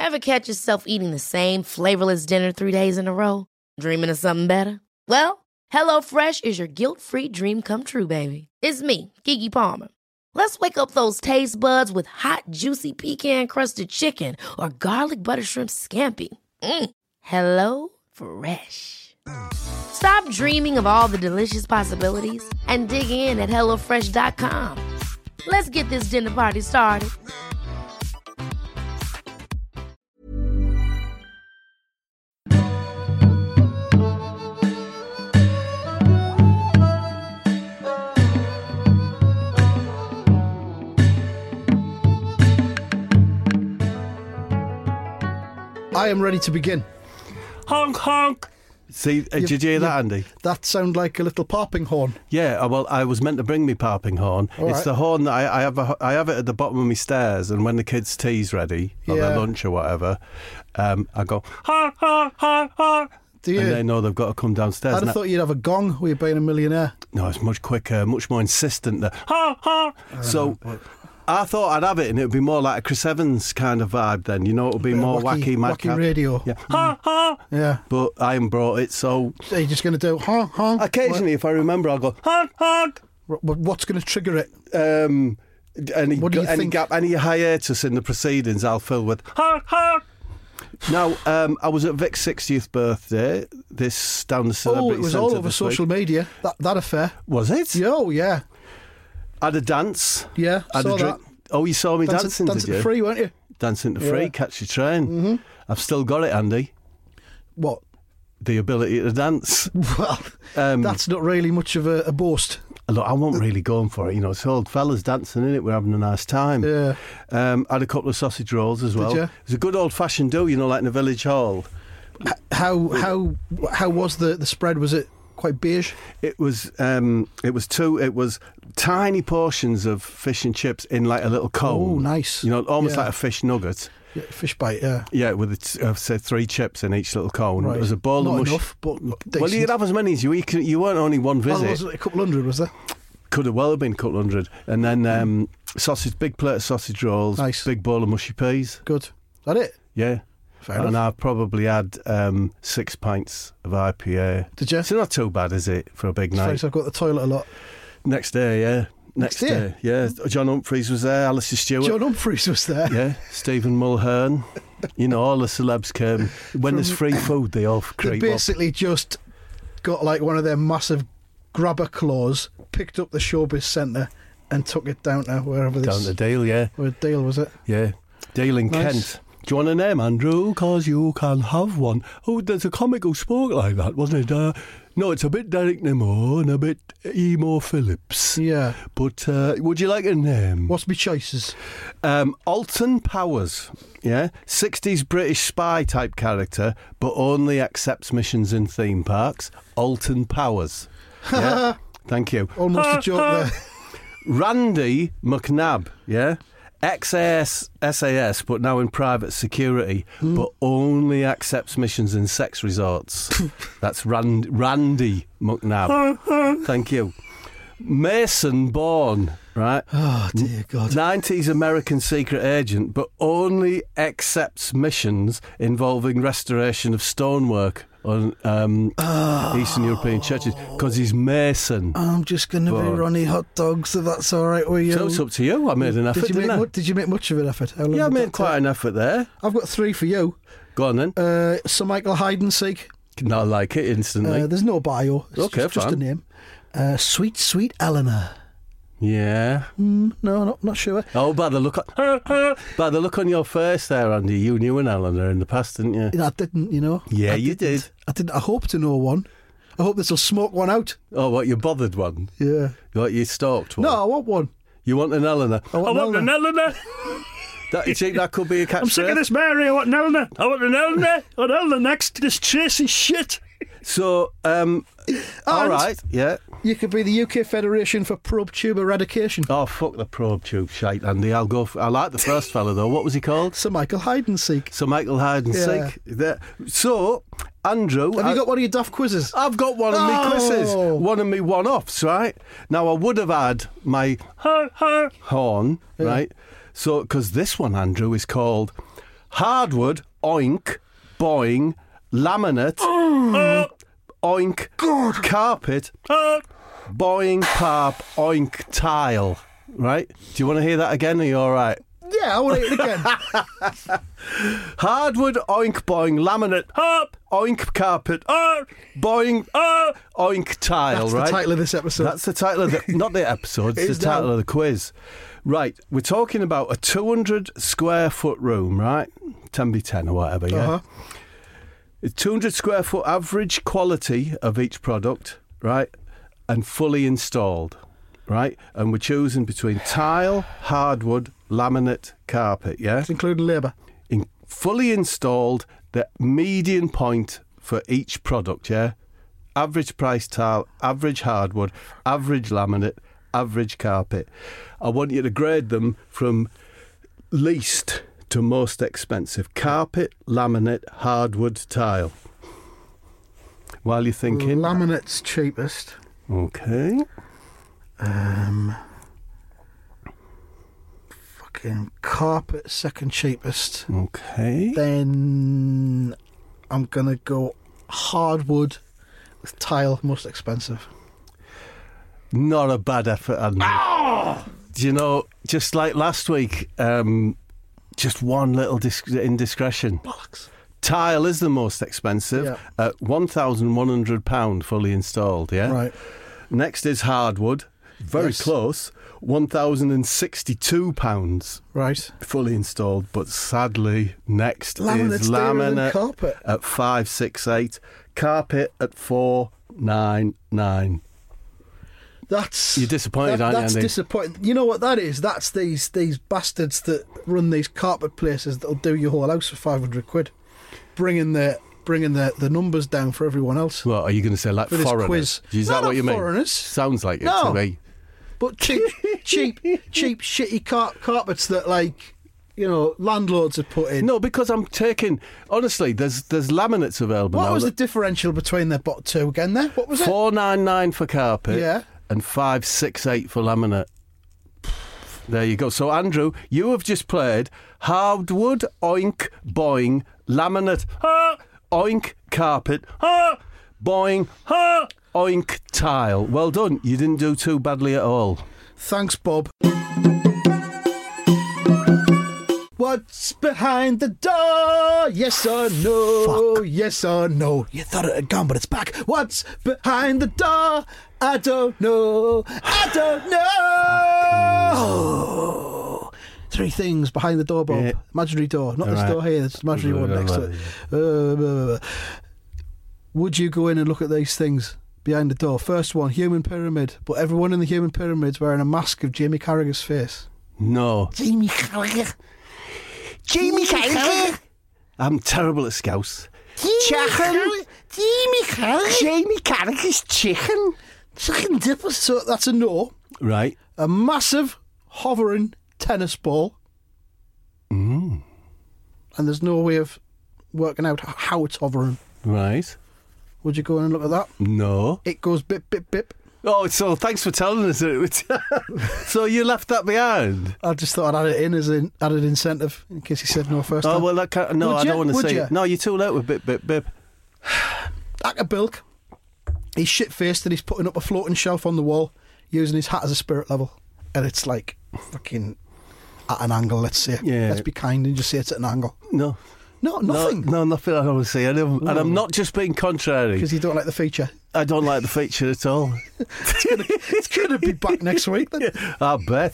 Ever catch yourself eating the same flavorless dinner 3 days in a row? Dreaming of something better? Well, HelloFresh is your guilt-free dream come true, baby. It's me, Keke Palmer. Let's wake up those taste buds with hot, juicy pecan-crusted chicken or garlic butter shrimp scampi. Hello Fresh. Stop dreaming of all the delicious possibilities and dig in at HelloFresh.com. Let's get this dinner party started. I am ready to begin. Honk, honk. See, did you hear that, Andy? That sounded like a little popping horn. Yeah, well, I was meant to bring me popping horn. All it's right. the horn that I have it at the bottom of my stairs, and when the kids' tea's ready, or their lunch or whatever, I go, ha, ha, ha, ha. Do you? And they know they've got to come downstairs. I'd have thought you'd have a gong with you being a millionaire. No, it's much quicker, much more insistent. Ha, ha. So I thought I'd have it, and it would be more like a Chris Evans kind of vibe then. You know, it would be more wacky madcap. Radio. Yeah. Ha, ha. Yeah. But I haven't brought it, so... Are you just going to do honk, honk? Occasionally, if I remember, I'll go, honk, honk. What's going to trigger it? What do you think? Any hiatus in the proceedings, I'll fill with honk, honk. Now, I was at Vic's 60th birthday. This down the celebrity it was centre all over this social week. media. That affair. Was it? Oh, yeah. Had a dance. Yeah, Had saw a drink. that. Oh, you saw me dancing, did you? Free, weren't you? Dancing to free, catch your train. Mm-hmm. I've still got it, Andy. What? The ability to dance. Well, that's not really much of a boast. Look, I wasn't really going for it. You know, it's old fellas dancing, innit? We're having a nice time. Yeah. Had a couple of sausage rolls as well. Did you? It was a good old-fashioned do, you know, like in a village hall. How was the spread? Was it quite beige? It was tiny portions of fish and chips in like a little cone. Oh, nice. You know, almost like a fish nugget. Yeah, fish bite, yeah. Yeah, with say 3 chips in each little cone. Right. There was a bowl Not of mush. enough, but decent. Well, you'd have as many as you eat. You weren't only one visit. Oh, was it a couple hundred, was there? Could have well have been a couple hundred. And then big plate of sausage rolls, Nice. big bowl of mushy peas. Good. Is that it? Yeah. Fair and enough. I've probably had 6 pints of IPA. Did you? It's not too bad, is it, for a big night? Thanks, I've got the toilet a lot. Next day, yeah. Next day, yeah. John Humphreys was there, Alistair Stewart. John Humphreys was there. Yeah, Stephen Mulhern. You know, all the celebs came. When there's free food, they all They creep up. basically just got like one of their massive grabber claws, picked up the showbiz centre and took it down to wherever this... Down to Dale, yeah. Where Dale was it? Yeah. Dale in Nice. Kent. Do you want a name, Andrew? 'Cause you can have one. Oh, there's a comic who spoke like that, wasn't it? No, it's a bit Derek Nemo and a bit Emo Phillips. Yeah. But would you like a name? What's my choices? Alton Powers, yeah? 60s British spy type character, but only accepts missions in theme parks. Alton Powers. Yeah? Thank you. Almost a joke there. Randy McNabb, yeah? SAS, but now in private security, but only accepts missions in sex resorts. That's Randy McNabb. Thank you. Mason Bourne, right? Oh, dear God. 90s American secret agent, but only accepts missions involving restoration of stonework on Eastern European churches because he's Mason. I'm just going to be Ronnie Hot Dogs, if that's all right with you. So it's up to you. I made an effort, didn't I? Did you make much of an effort? How long Yeah, I did made that quite take? an effort there. I've got 3 for you. Go on then. Sir Michael Hide and Seek. Not like it instantly. There's no bio. It's Okay, just a fine. name. Sweet, sweet Eleanor. Yeah. No, not sure. Oh, by the look on your face there, Andy, you knew an Eleanor in the past, didn't you? I didn't, you know. Yeah, I you didn't. did. I didn't. I hope to know one. I hope this will smoke one out. Oh, what, you bothered one? Yeah. What, you stalked one? No, I want one. You want an Eleanor? I want an Eleanor. You think that could be a catchphrase? I'm sick of this Mary. I want an Eleanor. I want an Eleanor. I want an Eleanor next. This Tracy shit. So, all right, yeah. You could be the UK Federation for Probe Tube Eradication. Oh, fuck the probe tube shite, Andy. I'll go I like the first fella, though. What was he called? Sir Michael Hide and Seek. Sir Michael Hide and Yeah. Seek. So, Andrew... Have you got one of your daft quizzes? I've got one of my quizzes. Oh. One of my one-offs, right? Now, I would have had my horn, right? So, because this one, Andrew, is called Hardwood, oink, boing, laminate, oink, carpet, boing, parp, oink, tile. Right? Do you want to hear that again? Are you all right? Yeah, I want to hear it again. Hardwood, oink, boing, laminate, oink, carpet, boing, oink, tile. That's right? the title of this episode. That's the title of not the episode. It's It's the title now. of the quiz. Right, we're talking about a 200 square foot room, right? 10x10 or whatever, yeah. Uh-huh. It's 200 square foot average quality of each product, right? And fully installed, right? And we're choosing between tile, hardwood, laminate, carpet, yeah? It's including labour. Fully installed, the median point for each product, yeah? Average price tile, average hardwood, average laminate, average carpet. I want you to grade them from least to most expensive. Carpet, laminate, hardwood, tile. While you're thinking. Laminate's cheapest. Okay. Fucking carpet second cheapest. Okay. Then I'm gonna go hardwood with tile most expensive. Not a bad effort, Andy. Do you know, just like last week, just one little indiscretion. Bollocks. Tile is the most expensive Yeah. at £1,100 fully installed, yeah? Right. Next is hardwood, very Yes. close, £1,062 Right. fully installed, but sadly, next Laminate's is dearer than laminate carpet. at 568, carpet at 499. That's You're disappointed, aren't you, That's Andy? disappointing. You know what that is? That's these bastards that run these carpet places that'll do your whole house for £500, bringing the numbers down for everyone else. What, are you going to say like For this foreigners? quiz. Is No, that what not you mean? foreigners. Sounds like it No. to me. But cheap, shitty carpets that, like, you know, landlords have put in. No, because I'm taking... Honestly, there's laminates available What now. was the differential between the two again there? What was it? $499 for carpet, Yeah. and $568 for laminate. There you go. So, Andrew, you have just played hardwood, oink, boing, laminate, oink, carpet, boing, oink, tile. Well done. You didn't do too badly at all. Thanks, Bob. What's behind the door? Yes or no? Fuck. Yes or no? You thought it had gone, but it's back. What's behind the door? I don't know. I don't know. Three things behind the door, Bob. Yeah. Imaginary door. Not this Alright. door here. There's an imaginary one next to it. Would you go in and look at these things behind the door? First one, human pyramid. But everyone in the human pyramid's wearing a mask of Jamie Carragher's face. No. Jamie Carragher. Jamie Carragher. I'm terrible at Scouse. Jamie Carragher. Jamie Carragher's chicken. Chicken dipper. So that's a no. Right. A massive hovering tennis ball. And there's no way of working out how it's hovering. Right. Would you go in and look at that? No. It goes bip, bip, bip. Oh, so thanks for telling us. So you left that behind? I just thought I'd add it in as an added incentive in case he said no first Oh, time. well, that can't, no, Would I you? don't want to Would say you? it. No, you're too late with bip, bip, bip. Bilk. He's shit-faced and he's putting up a floating shelf on the wall using his hat as a spirit level. And it's like fucking at an angle, let's say. Yeah. Let's be kind and just say it's at an angle. No. No, nothing. No, nothing I don't want to say. And I'm not just being contrary. Because you don't like the feature. I don't like the feature at all. It's going to be back next week then. I bet.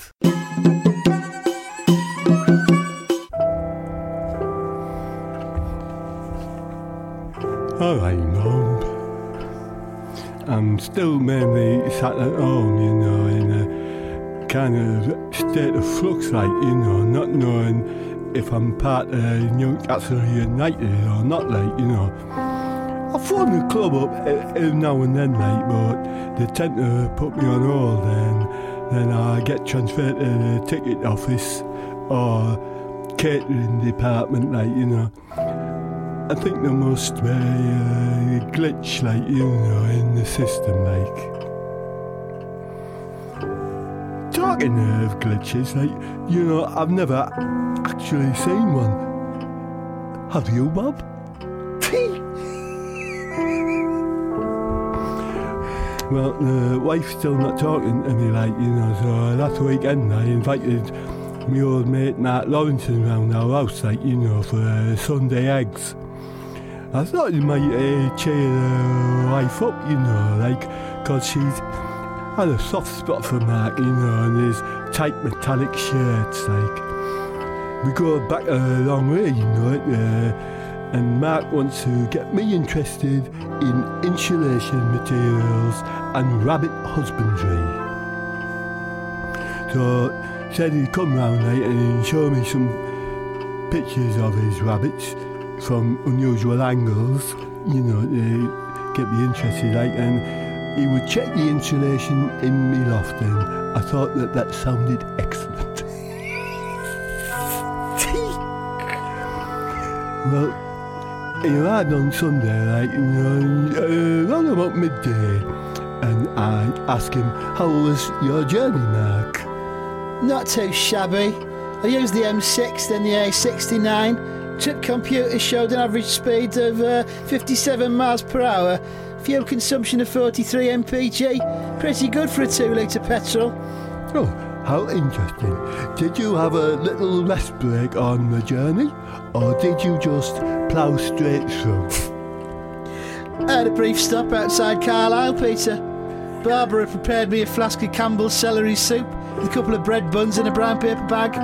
All right, Mum. I'm still mainly sat at home, you know, in a kind of state of flux, like, you know, not knowing if I'm part of Newcastle United or not, like, you know. I phone the club up every now and then, like, but they tend to put me on hold, and then I get transferred to the ticket office or catering department, like, you know. I think there must be a glitch, like, you know, in the system, like. Talking of glitches, like, you know, I've never actually seen one. Have you, Bob? Well, the wife's still not talking to me, like, you know, so last weekend I invited my old mate Nat Lawrenson round our house, like, you know, for Sunday eggs. I thought you might cheer the wife up, you know, like, because she's had a soft spot for Mark, you know, and his tight metallic shirts, like. We go back a long way, you know, and Mark wants to get me interested in insulation materials and rabbit husbandry. So said he'd come round and show me some pictures of his rabbits from unusual angles, you know, to get me interested, like, and he would check the insulation in me loft, and I thought that sounded excellent. Well, he arrived on Sunday, like, you know, around about midday, and I asked him, how was your journey, Mark? Not too shabby. I used the M6, then the A69. Trip computer showed an average speed of 57 miles per hour. Fuel consumption of 43 mpg. Pretty good for a 2-litre petrol. Oh, how interesting. Did you have a little rest break on the journey, or did you just plough straight through? I had a brief stop outside Carlisle, Peter. Barbara prepared me a flask of Campbell's celery soup with a couple of bread buns in a brown paper bag.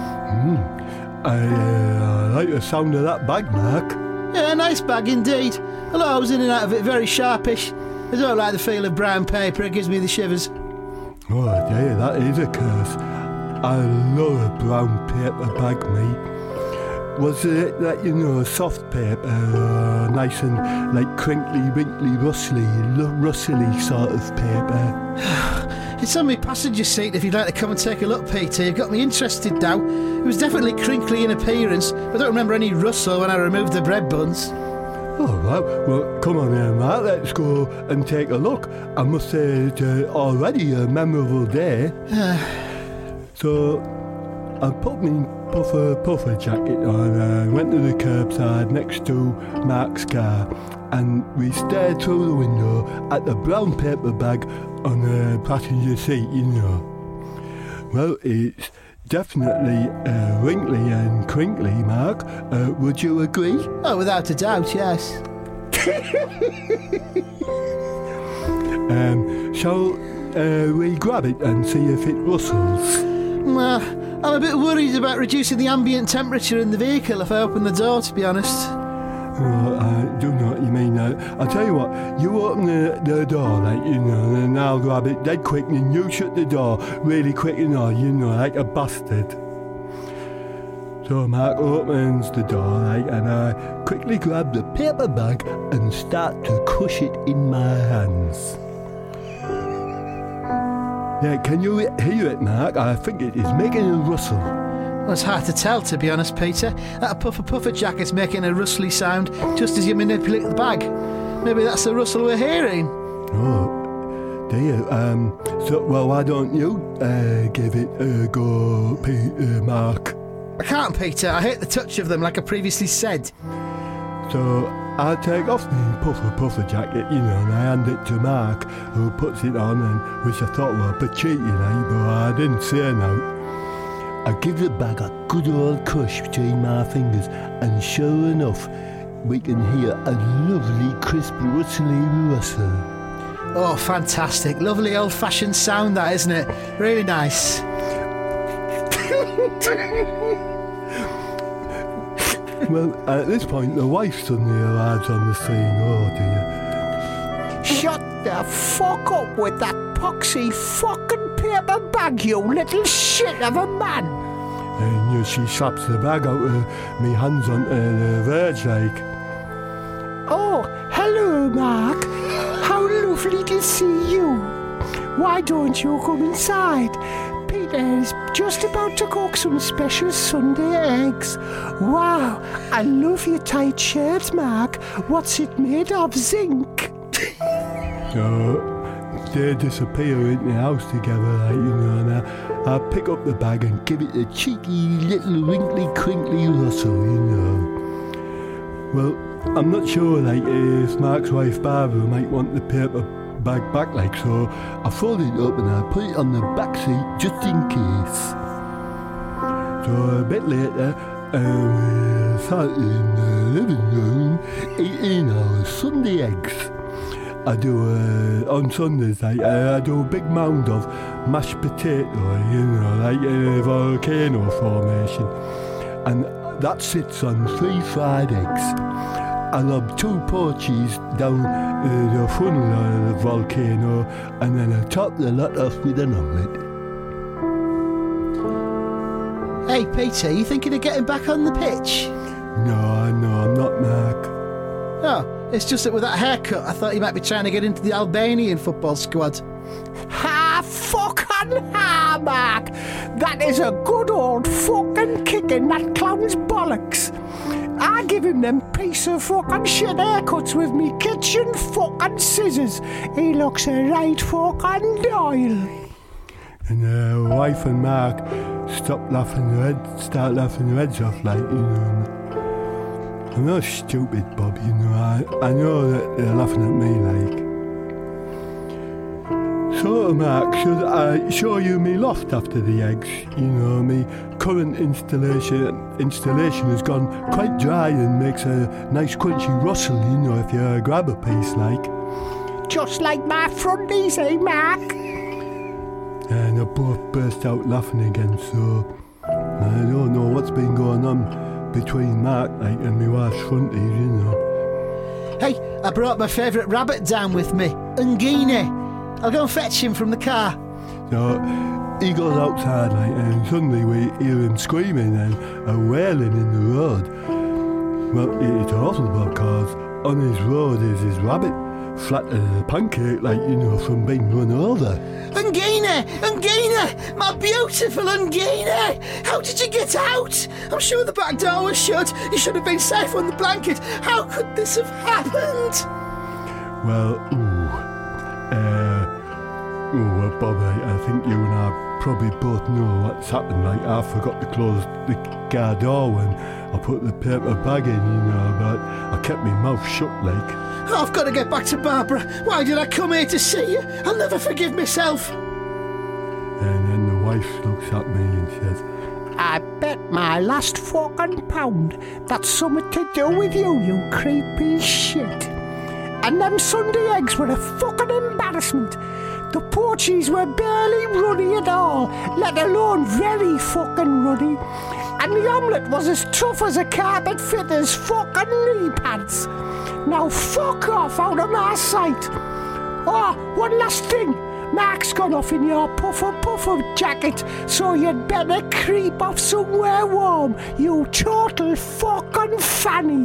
I like the sound of that bag, Mark. Yeah, a nice bag indeed. Although I was in and out of it very sharpish. I don't like the feel of brown paper, it gives me the shivers. Oh dear, that is a curse. I love a brown paper bag, me. Was it that, you know, soft paper, nice and like crinkly, wrinkly, rustly sort of paper? It's on my passenger seat if you'd like to come and take a look, Peter. You've got me interested now. It was definitely crinkly in appearance, but I don't remember any rustle when I removed the bread buns. Oh, well, come on then, Mark, let's go and take a look. I must say it's already a memorable day. So, I put my puffer jacket on and went to the curbside next to Mark's car, and we stared through the window at the brown paper bag on the passenger seat, you know. Well, it's definitely wrinkly and crinkly, Mark. Would you agree? Oh, without a doubt, yes. Shall we grab it and see if it rustles? I'm a bit worried about reducing the ambient temperature in the vehicle if I open the door, to be honest. Oh, I do know what you mean. I'll tell you what, you open the door, like, you know, and I'll grab it dead quick, and you shut the door really quick, you know, like a bastard. So Mark opens the door, like, and I quickly grab the paper bag and start to crush it in my hands. Yeah, can you hear it, Mark? I think it is making a rustle. Well, it's hard to tell, to be honest, Peter. That puffer jacket's making a rustly sound just as you manipulate the bag. Maybe that's the rustle we're hearing. Oh, dear. So, well, why don't you give it a go, Mark? I can't, Peter. I hate the touch of them, like I previously said. So I take off my puffer jacket, you know, and I hand it to Mark, who puts it on, and which I thought were a bit cheeky, like, but I didn't say no. I give the bag a good old crush between my fingers, and sure enough, we can hear a lovely, crisp, rustly rustle. Oh, fantastic. Lovely old-fashioned sound, that, isn't it? Really nice. Well, at this point, the wife suddenly arrives on the scene. Oh, dear. Shut the fuck up with that poxy fucking paper bag, you little shit of a man. And you know, she slaps the bag out of me hands onto the verge, like. Oh, hello, Mark. How lovely to see you. Why don't you come inside? Peter is just about to cook some special Sunday eggs. Wow, I love your tight shirt, Mark. What's it made of, zinc? So they disappear in the house together, like, you know, and I pick up the bag and give it a cheeky little wrinkly crinkly rustle, you know. Well, I'm not sure, like, if Mark's wife Barbara might want the paper bag back, like, so I folded it up and I put it on the back seat just in case. So a bit later, we sat in the living room eating our Sunday eggs. I do, on Sundays, like, I do a big mound of mashed potato, you know, like a volcano formation. And that sits on 3 fried eggs. I lob 2 porchies down the funnel of the volcano, and then I top the lot off with an omelette. Hey, Peter, you thinking of getting back on the pitch? No, I'm not, Mark. Oh, it's just that with that haircut, I thought you might be trying to get into the Albanian football squad. Ha, fucking ha, Mark. That is a good old fucking kicking that clown's bollocks. I give him them piece of fucking shit haircuts with me kitchen fucking scissors. He looks a right fucking Doyle. And wife and Mark start laughing their heads off, like, you know. I'm not stupid, Bob, you know. I know that they're laughing at me, like. So, Mark, should I show you me loft after the eggs? You know, me current installation has gone quite dry and makes a nice crunchy rustle, you know, if you grab a piece, like. Just like my fronties, eh, Mark? And they both burst out laughing again, so I don't know what's been going on between Mark, like, and me wife's fronties, you know. Hey, I brought my favourite rabbit down with me, Ungini. I'll go and fetch him from the car. So he goes outside, like, and suddenly we hear him screaming and wailing in the road. Well, it's awful because on his road is his rabbit, flat as a pancake, like, you know, from being run over. Ungini! Ungini! My beautiful Ungini! How did you get out? I'm sure the back door was shut. You should have been safe on the blanket. How could this have happened? Well, well, Bob, I think you and I probably both know what's happened. Like, I forgot to close the car door when I put the paper bag in, you know, but I kept my mouth shut, like. I've got to get back to Barbara. Why did I come here to see you? I'll never forgive myself. And then the wife looks at me and says, I bet my last fucking pound that's something to do with you creepy shit. And them Sunday eggs were a fucking embarrassment. The porchies were barely ruddy at all, let alone very fucking ruddy. And the omelette was as tough as a carpet fitter's fucking knee pads. Now fuck off out of my sight. Oh, one last thing. Mark's gone off in your puffer jacket, so you'd better creep off somewhere warm, you total fucking fanny.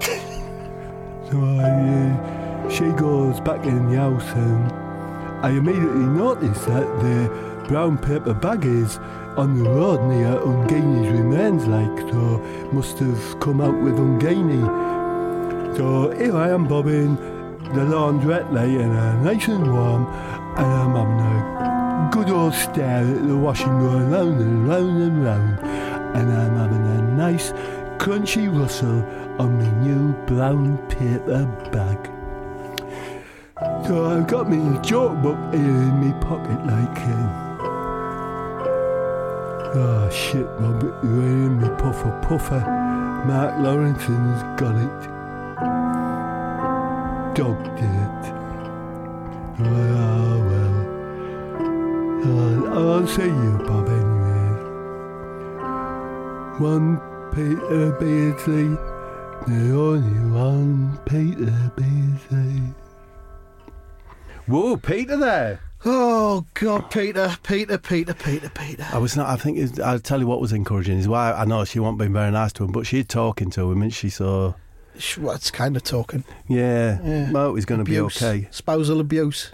So she goes back in the house and I immediately noticed that the brown paper bag is on the road near Ungini's remains, like, so must have come out with Ungini. So here I am bobbing the laundrette, like, and nice and warm, and I'm having a good old stare at the washing going round and round and round, and I'm having a nice crunchy rustle on my new brown paper bag. So I've got me joke book in me pocket, like, oh shit, Bob, you're in me puffer. Mark Lawrenson's got it. Dogged it. Oh well. I'll see you, Bob, anyway. One Peter Beardsley, the only one Peter Beardsley. Whoa, Peter there. Oh, God, Peter. I think I'll tell you what was encouraging. His wife, I know she wasn't being very nice to him, but she's talking to him, isn't she? So. What's kind of talking? Yeah. Well, he's going to be okay. Spousal abuse.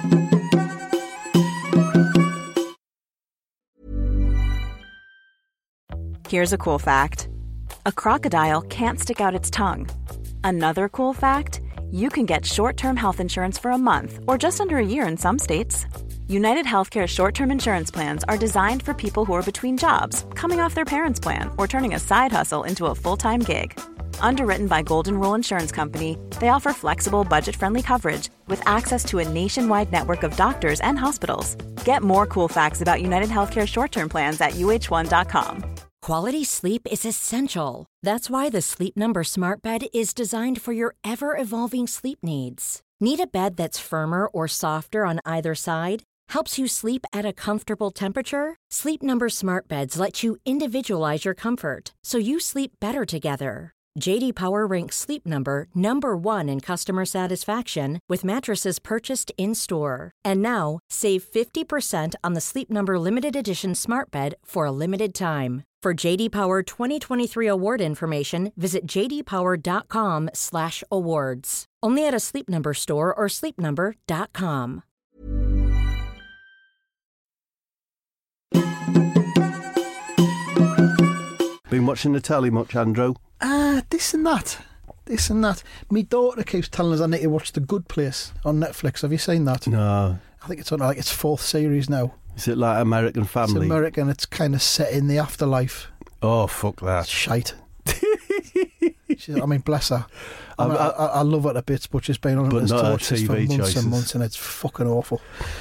Here's a cool fact. A crocodile can't stick out its tongue. Another cool fact, you can get short-term health insurance for a month or just under a year in some states. United Healthcare short-term insurance plans are designed for people who are between jobs, coming off their parents' plan, or turning a side hustle into a full-time gig. Underwritten by Golden Rule Insurance Company, they offer flexible, budget-friendly coverage with access to a nationwide network of doctors and hospitals. Get more cool facts about United Healthcare short-term plans at uh1.com. Quality sleep is essential. That's why the Sleep Number Smart Bed is designed for your ever-evolving sleep needs. Need a bed that's firmer or softer on either side? Helps you sleep at a comfortable temperature? Sleep Number Smart Beds let you individualize your comfort, so you sleep better together. J.D. Power ranks Sleep Number number 1 in customer satisfaction with mattresses purchased in-store. And now, save 50% on the Sleep Number Limited Edition Smart Bed for a limited time. For J.D. Power 2023 award information, visit jdpower.com/awards. Only at a Sleep Number store or sleepnumber.com. Been watching the telly much, Andrew? This and that. My daughter keeps telling us I need to watch The Good Place on Netflix. Have you seen that? No. I think it's on its 4th series now. Is it like American Family? It's American. It's kind of set in the afterlife. Oh, fuck that. It's shite. I mean, bless her. I love her to bits, but she's been on this torches for months and months, and it's fucking awful.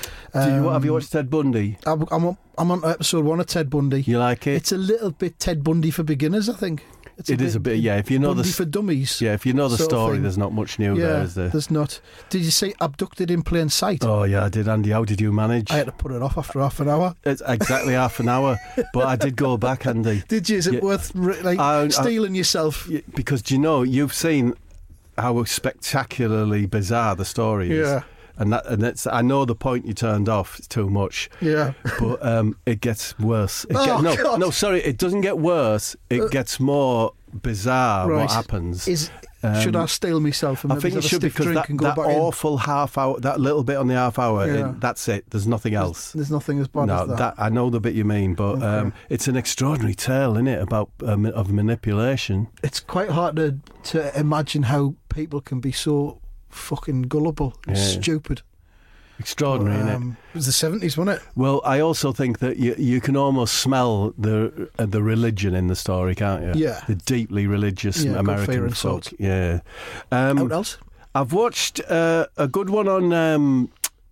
Have you watched Ted Bundy? I'm on episode 1 of Ted Bundy. You like it? It's a little bit Ted Bundy for beginners, I think. It is a bit, yeah. If you know Bundy for dummies. Yeah, if you know the story, there's not much new there, is there? There's not. Did you see Abducted in Plain Sight? Oh yeah, I did, Andy. How did you manage? I had to put it off after half an hour. It's exactly half an hour, but I did go back, Andy. Did you? Is it worth stealing yourself? Because do you know, you've seen how spectacularly bizarre the story is. Yeah. And it's, I know the point you turned off is too much. Yeah. But it gets worse. God. No, sorry, it doesn't get worse. It gets more bizarre. Right. What happens? Should I steal myself? And I think you should, because that awful half hour, that little bit on the half hour, that's it. There's nothing else. There's nothing as bad as that. I know the bit you mean, but it's an extraordinary tale, isn't it, about of manipulation. It's quite hard to imagine how people can be so fucking gullible and stupid. Extraordinary, isn't it? It was the 70s, wasn't it? Well, I also think that you can almost smell the religion in the story, can't you? Yeah. The deeply religious American folk. Yeah. What else? I've watched a good one on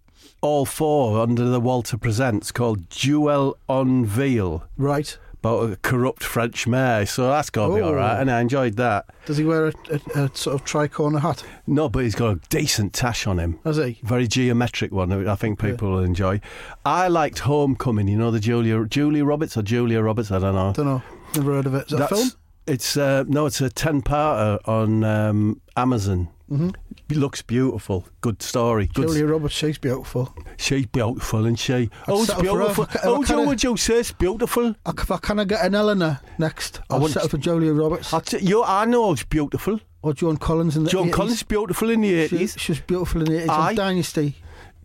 All 4 under the Walter Presents called Duel on Veal. Right. About a corrupt French mayor, so that's got to be all right, and I enjoyed that. Does he wear a sort of tricorner hat? No, but he's got a decent tash on him. Has he? Very geometric one, I think people will enjoy. I liked Homecoming, you know, the Julia Roberts, I don't know. Never heard of it. Is that a film? It's it's a 10-parter on Amazon. Mm-hmm. It looks beautiful. Good story. Julia Roberts, she's beautiful. She's beautiful, and she. It's beautiful. Would you say it's beautiful? If I can get an Eleanor next, I'll settle for Julia Roberts. I know it's beautiful. Or Joan Collins in the 80s. Joan Collins beautiful in the 80s. She's beautiful in the 80s. On Dynasty.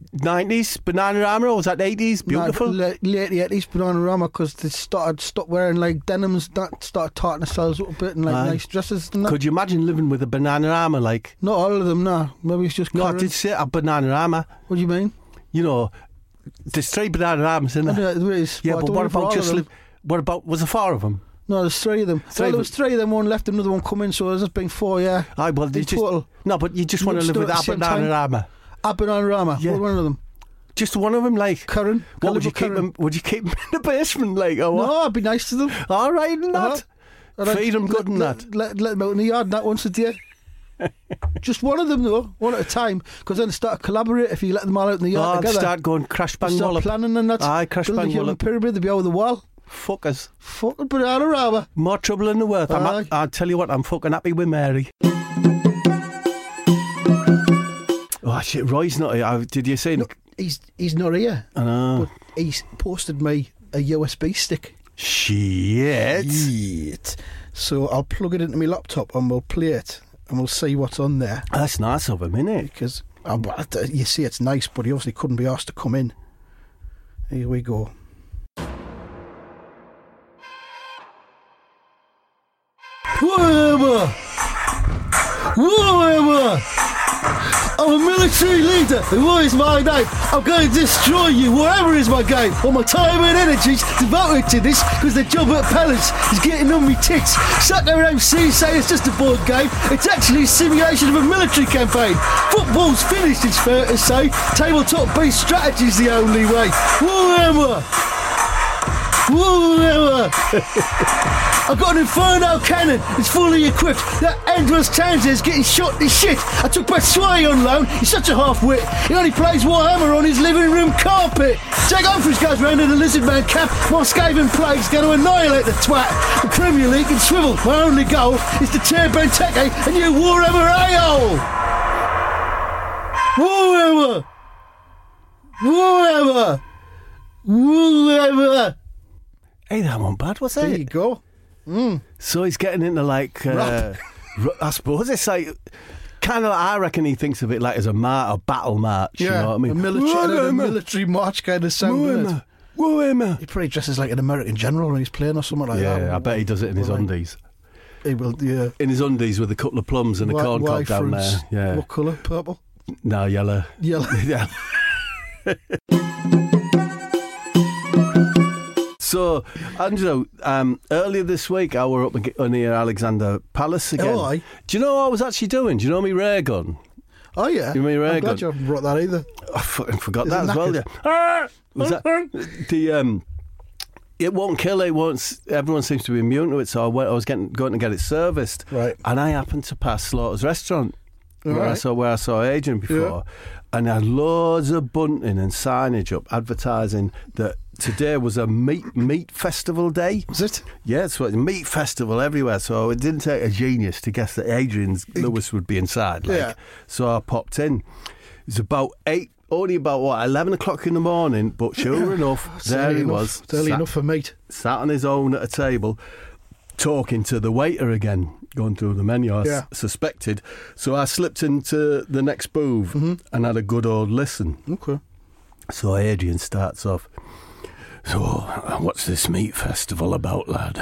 90s, Bananarama, or was that 80s? Beautiful? Late 80s, Bananarama, because they stopped wearing like denims, started tarting themselves up a bit and nice dresses and that. Could you imagine living with a Bananarama like? Not all of them, no. Maybe it's just Karen. No, I did say a Bananarama. What do you mean? You know, there's 3 Bananaramas in there. I know, there is. Yeah, but what about was there 4 of them? No, there's 3 of them. There was 3 of them, one left, another one coming, so there's just been 4, yeah. Aye, well, but you just want to live with a Bananarama. A Bananarama. Yeah. What, one of them? Just one of them, like Karen. What would you keep them? Would you keep them in the basement, like, or what? No, I'd be nice to them. All right, and that. Feed them good and that. Let them out in the yard, that once a day. Just one of them, though, one at a time, because then start collaborate if you let them all out in the yard together. Start going crash bang wallop. Start planning and that. Aye, crash bang wallop. Build a pyramid, they'll be over the wall. Fuckers. Fucking Bananarama. More trouble in the world. I'll tell you what, I'm fucking happy with Mary. Oh shit, Roy's not here. Did you see? Look, he's not here. I know. But he's posted me a USB stick. Shit. So I'll plug it into my laptop and we'll play it and we'll see what's on there. That's nice of him, isn't it? Because you see, it's nice, but he obviously couldn't be asked to come in. Here we go. Whatever. I'm a military leader, and what is my name? I'm going to destroy you, whatever is my game. All my time and energy's devoted to this, because the job at Palace is getting on me tits. Suck their MC, say it's just a board game. It's actually a simulation of a military campaign. Football's finished, it's fair to say. Tabletop-based strategy's the only way. Warhammer! I've got an Inferno cannon. It's fully equipped. That Andros Townsend's getting shot to shit. I took Batshuayi on loan. He's such a half-wit. He only plays Warhammer on his living room carpet. Jack Humphries goes round in a Lizardman cap. My Skaven plague's going to annihilate the twat. The Premier League can swivel. My only goal is to tear Benteke a new Warhammer a-hole. Warhammer! Warhammer! Warhammer! Hey, that one bad, was it? There you go. So he's getting into like, I suppose it's like, kind of, I reckon he thinks of it like as a battle march, you know what I mean? A military march kind of sound. Warhammer. He probably dresses like an American general when he's playing or something like that. Yeah, I bet he does it in his undies. He will, yeah. In his undies with a couple of plums and a corn cob down there. Yeah. What colour? Purple? No, yellow. Yellow. Yeah. So, Andrew, earlier this week I were up near Alexander Palace again. Oh, aye. Do you know what I was actually doing? Do you know me ray gun? Oh, yeah. You mean ray I'm gun? glad you haven't brought that either. I fucking forgot Is that it as well, knackered? yeah. Was that it won't kill, it won't. Everyone seems to be immune to it, so I was going to get it serviced. Right. And I happened to pass Slaughter's restaurant where I saw Adrian before, and I had loads of bunting and signage up advertising that today was a meat festival day. Was it? Yeah, it's a meat festival everywhere. So it didn't take a genius to guess that Adrian Lewis would be inside. Yeah. So I popped in. It was about 11 o'clock in the morning, but sure enough, there he was. It's early enough for meat. Sat on his own at a table, talking to the waiter again, going through the menu, I suspected. So I slipped into the next booth and had a good old listen. Okay. So Adrian starts off, so what's this meat festival about, lad?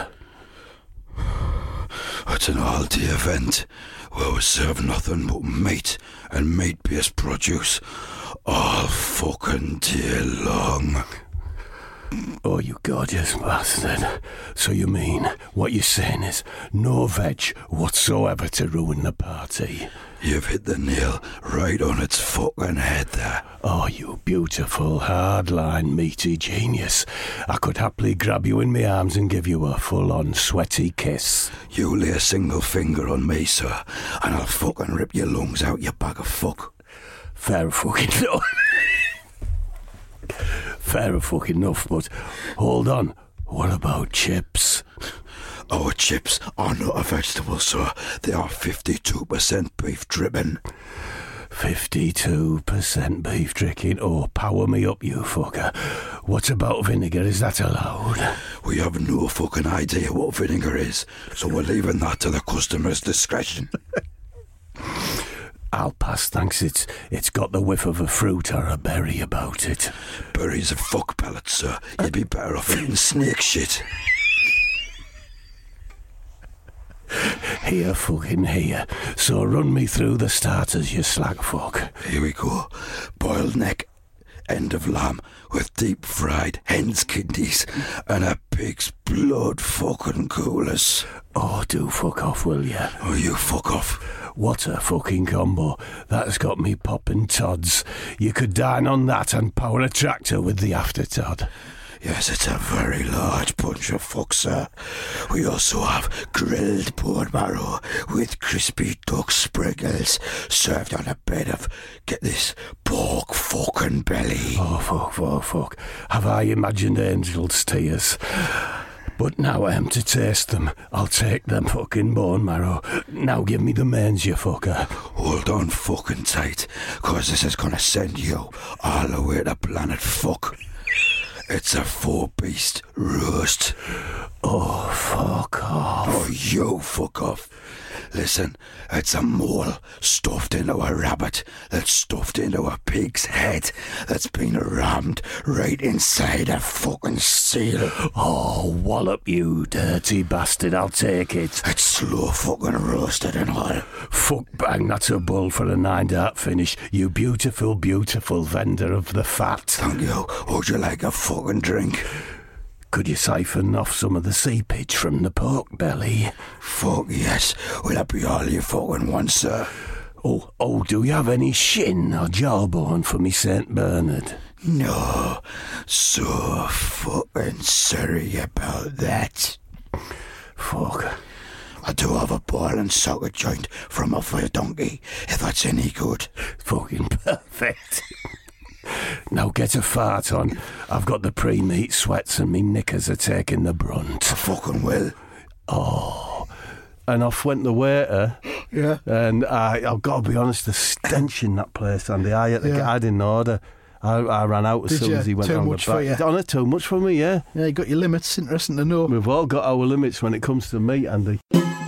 It's an all-day event where we serve nothing but meat and meat-based produce all fucking day long. Oh, you gorgeous bastard. So you mean what you're saying is no veg whatsoever to ruin the party? You've hit the nail right on its fucking head there. Oh, you beautiful, hardline, meaty genius. I could happily grab you in my arms and give you a full-on sweaty kiss. You lay a single finger on me, sir, and I'll fucking rip your lungs out, you bag of fuck. Fair fucking enough. Fair fucking enough, but hold on. What about chips? Our chips are not a vegetable, sir. They are 52% beef dripping. 52% beef dripping? Oh, power me up, you fucker. What about vinegar? Is that allowed? We have no fucking idea what vinegar is, so we're leaving that to the customer's discretion. I'll pass, thanks. It's got the whiff of a fruit or a berry about it. Berries are fuck pellets, sir. You'd be better off eating snake shit. Here, fucking here. So run me through the starters, you slag fuck. Here we go. Boiled neck, end of lamb with deep fried hen's kidneys and a pig's blood fucking coolers. Oh, do fuck off, will ya? Oh, you fuck off. What a fucking combo. That's got me popping tods. You could dine on that and power a tractor with the aftertod. Yes, it's a very large bunch of fuck, sir. We also have grilled bone marrow with crispy duck sprinkles served on a bed of, get this, pork fucking belly. Oh, fuck. Have I imagined angels' tears? But now I am to taste them. I'll take them fucking bone marrow. Now give me the mains, you fucker. Hold on fucking tight, cause this is gonna send you all the way to planet fuck. It's a 4-beast roast. Oh, fuck off. Oh, you fuck off. Listen, it's a mole stuffed into a rabbit that's stuffed into a pig's head that's been rammed right inside a fucking seal. Oh, wallop, you dirty bastard, I'll take it. It's slow fucking roasted and all. Fuck bang, that's a bull for a 9-dart finish, you beautiful, beautiful vendor of the fat. Thank you. Would you like a fucking drink? Could you siphon off some of the seepage from the pork belly? Fuck yes. Will that be all you fucking want, sir? Oh, do you have any shin or jawbone for me St. Bernard? No. So fucking sorry about that. Fuck. I do have a ball and socket joint from a fair donkey, if that's any good. Fucking perfect. Now get a fart on. I've got the pre-meat sweats and me knickers are taking the brunt. I fucking will. Oh. And off went the waiter. Yeah. And I've got to be honest, the stench in that place, Andy. I didn't order. I ran out as soon as he went on the back. Too much for you? Too much for me, yeah. Yeah, you got your limits. Interesting to know. We've all got our limits when it comes to meat, Andy.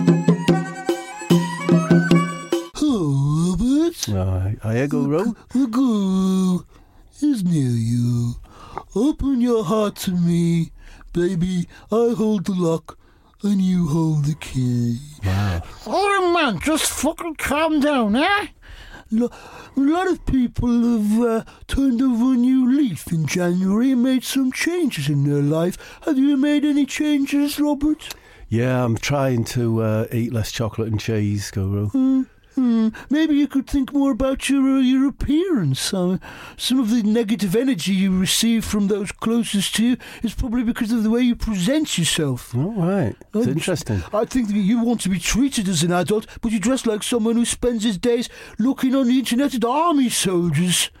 Oh, Robert. Here go, Ro. Go. Is near you. Open your heart to me, baby. I hold the lock and you hold the key. Wow. Oh man, just fucking calm down, eh? A lot of people have turned over a new leaf in January and made some changes in their life. Have you made any changes, Robert? Yeah, I'm trying to eat less chocolate and cheese, Guru. Maybe you could think more about your appearance. Some of the negative energy you receive from those closest to you is probably because of the way you present yourself. All right. It's interesting. I think that you want to be treated as an adult, but you dress like someone who spends his days looking on the internet at army soldiers.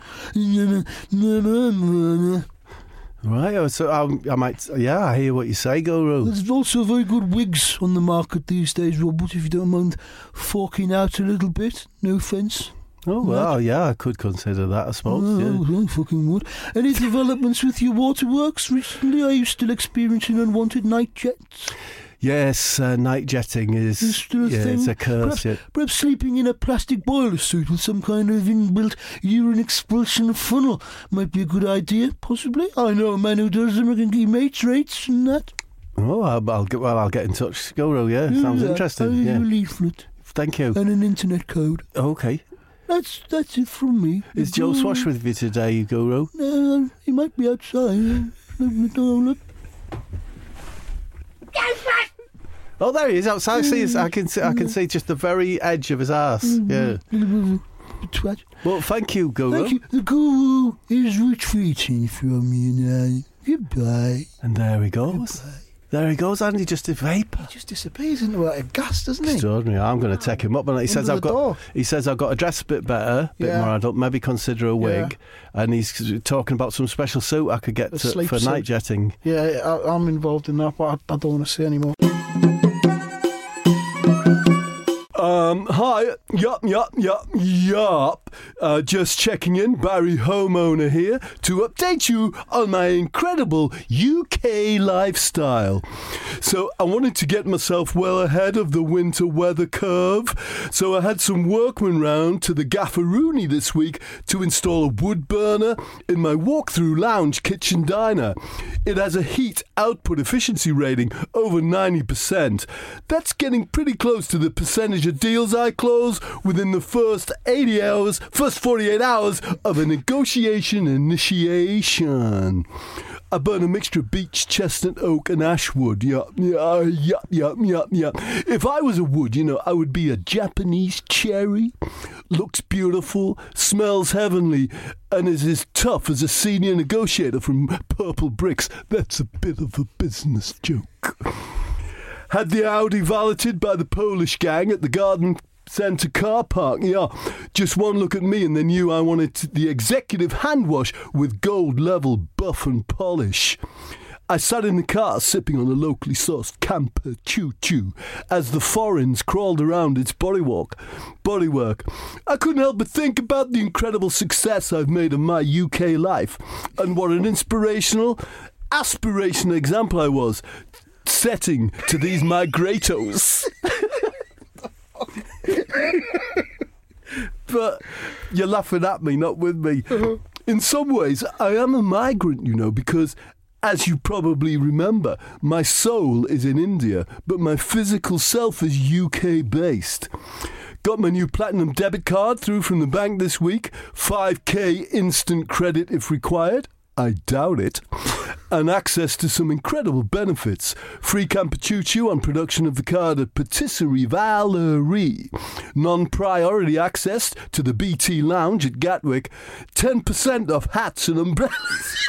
Right, so I might... Yeah, I hear what you say, Guru. There's also very good wigs on the market these days, Robert, if you don't mind forking out a little bit. No offence. Oh, well, yeah, I could consider that, I suppose. I fucking would. Any developments with your waterworks recently? Are you still experiencing unwanted night jets? Yes, night jetting is... It's still a thing. It's a curse. Perhaps sleeping in a plastic boiler suit with some kind of inbuilt urine expulsion funnel might be a good idea, possibly. I know a man who does them. I can give mates rates and that. Oh, I'll get in touch. Guru, sounds interesting. I'll give you a leaflet. Thank you. And an internet code. Okay. That's it from me. Is Joe Swash with you today, Guru? No, he might be outside. Oh, there he is outside. I can see just the very edge of his arse. Yeah. Twat. Well, thank you, Guru. Thank you. The Guru is retreating from you now. Goodbye. And there he goes. Goodbye. There he goes, Andy, just a vapour. He just disappears into a gas, doesn't he? Extraordinary. I'm going to take him up, and he says I've got to dress a bit better, a bit more adult, maybe consider a wig, and he's talking about some special suit I could get for night jetting. Yeah, I'm involved in that, but I don't want to say anymore. Hi, yup. Just checking in, Barry Homeowner here, to update you on my incredible UK lifestyle. So I wanted to get myself well ahead of the winter weather curve, so I had some workmen round to the Gafferoony this week to install a wood burner in my walk-through lounge kitchen diner. It has a heat output efficiency rating over 90%. That's getting pretty close to the percentage of deals I close within the first 48 hours of a negotiation initiation. I burn a mixture of beech, chestnut, oak and ash wood. Yup. If I was a wood, I would be a Japanese cherry. Looks beautiful, smells heavenly, and is as tough as a senior negotiator from Purple Bricks. That's a bit of a business joke. Had the Audi valeted by the Polish gang at the Garden Centre car park. Yeah, just one look at me and they knew I wanted the executive hand wash with gold level buff and polish. I sat in the car sipping on a locally sourced Camper Choo Choo as the foreigns crawled around its bodywork. I couldn't help but think about the incredible success I've made of my UK life and what an aspirational example I was setting to these migratos. But you're laughing at me, not with me. In some ways, I am a migrant, you know, because, as you probably remember, my soul is in India, but my physical self is UK-based. Got my new platinum debit card through from the bank this week. 5k instant credit if required. I doubt it. And access to some incredible benefits. Free Campuchuchu on production of the card at Patisserie Valerie. Non-priority access to the BT Lounge at Gatwick. 10% off hats and umbrellas.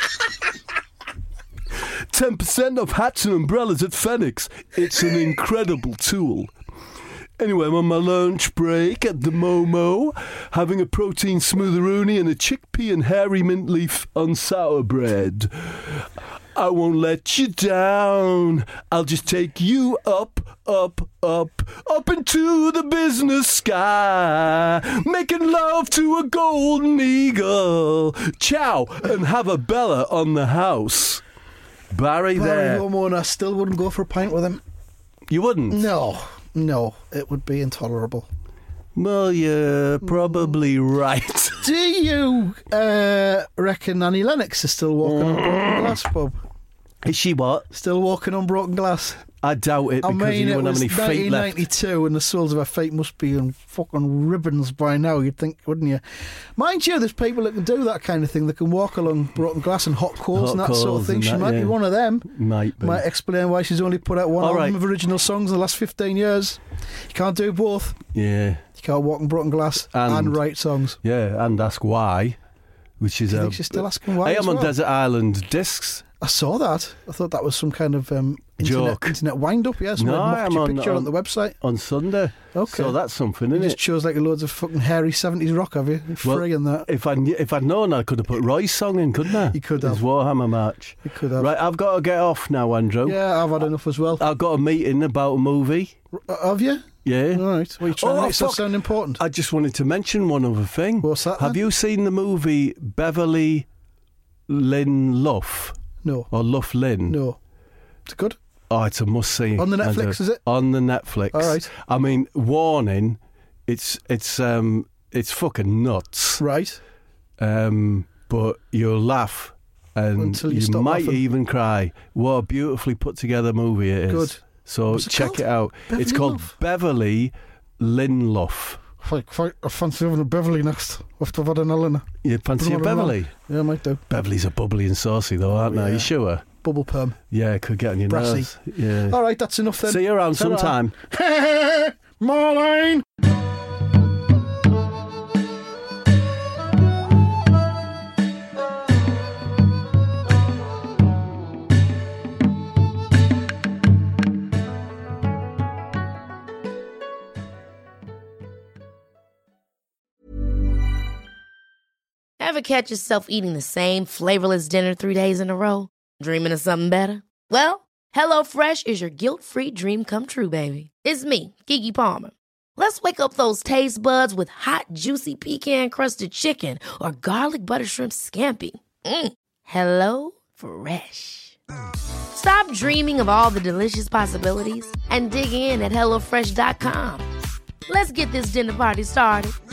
10% off hats and umbrellas at Phoenix. It's an incredible tool. Anyway, I'm on my lunch break at the Momo, having a protein smootheroonie and a chickpea and hairy mint leaf on sour bread. I won't let you down. I'll just take you up, up, up, up into the business sky, making love to a golden eagle. Ciao, and have a Bella on the house. Barry there. Momo, I still wouldn't go for a pint with him. You wouldn't? No, it would be intolerable. Well, you're probably right. Do you reckon Annie Lennox is still walking on broken glass, Bob? Is she what? Still walking on broken glass? I doubt it, because you wouldn't have any feet left. 1992 and the soles of her feet must be in fucking ribbons by now, you'd think, wouldn't you? Mind you, there's people that can do that kind of thing. They can walk along broken glass and hot coals and that sort of thing. She might be one of them. Might explain why she's only put out one album of original songs in the last 15 years. You can't do both. Yeah. You can't walk on broken glass and write songs. Yeah, and ask why. Which is I think she's still asking why. I am on Desert Island Discs. I saw that. I thought that was some kind of internet wind-up, yes. No, I'm on picture on the website. On Sunday. Okay. So that's something, isn't it? You just chose like loads of fucking hairy 70s rock, have you? Free and that. If I'd known, I could have put Roy's song in, couldn't I? You could have. His Warhammer March. You could have. Right, I've got to get off now, Andrew. Yeah, I've had enough as well. I've got a meeting about a movie. Have you? Yeah. All right. Well, you're trying to make stuff sound important. I just wanted to mention one other thing. What's that? Have you seen the movie Beverly Lynn Luff? No. Or Luff Lynn? No. Is it good? Oh, it's a must-see. On the Netflix, is it? On the Netflix. All right. I mean, warning, it's fucking nuts. Right. But you'll laugh and until you might laughing. even cry. What a beautifully put together movie it is. Good. So check it out. It's called Beverly Lynn Luff. I fancy having a Beverly next. After I've had an Eleanor. You fancy a Beverly? Yeah, I might do. Beverly's are bubbly and saucy though, aren't they? Are you sure? Bubble perm. Yeah, it could get on your Brassy. nerves. Yeah. All right, that's enough then. See you around sometime. Marlene! Ever catch yourself eating the same flavorless dinner 3 days in a row? Dreaming of something better? Well, HelloFresh is your guilt-free dream come true, baby. It's me, Keke Palmer. Let's wake up those taste buds with hot, juicy pecan-crusted chicken or garlic butter shrimp scampi. Hello Fresh. Stop dreaming of all the delicious possibilities and dig in at HelloFresh.com. Let's get this dinner party started.